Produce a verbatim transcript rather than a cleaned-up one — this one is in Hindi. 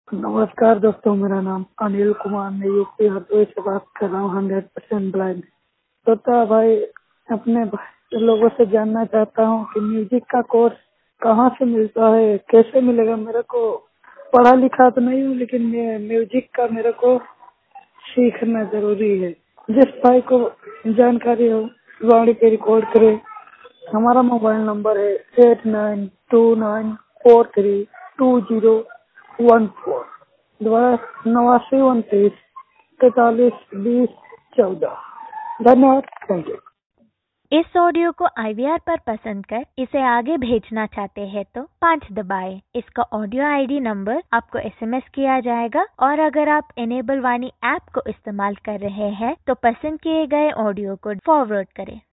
नमस्कार दोस्तों, मेरा नाम अनिल कुमार, मैं यूपी हरदोई से बात कर रहा हूँ। हंड्रेड परसेंट ब्लाइंड तोता भाई, अपने भाई लोगों से जानना चाहता हूँ कि म्यूजिक का कोर्स कहाँ से मिलता है, कैसे मिलेगा। मेरे को पढ़ा लिखा तो नहीं हूँ, लेकिन मैं म्यूजिक का मेरे को सीखना जरूरी है। जिस भाई को जानकारी हो वाणी पे रिकॉर्ड करे। हमारा मोबाइल नंबर है eight nine two nine four three two zero one four, दोबारा नवासी उनतीस तैतालीस बीस चौदह। धन्यवाद, थैंक यू। इस ऑडियो को आई वी आर पर पसंद कर इसे आगे भेजना चाहते हैं तो पाँच दबाएं। इसका ऑडियो आई डी नंबर आपको एस एम एस किया जाएगा और अगर आप इनेबल वाणी ऐप को इस्तेमाल कर रहे हैं तो पसंद किए गए ऑडियो को फॉरवर्ड करें।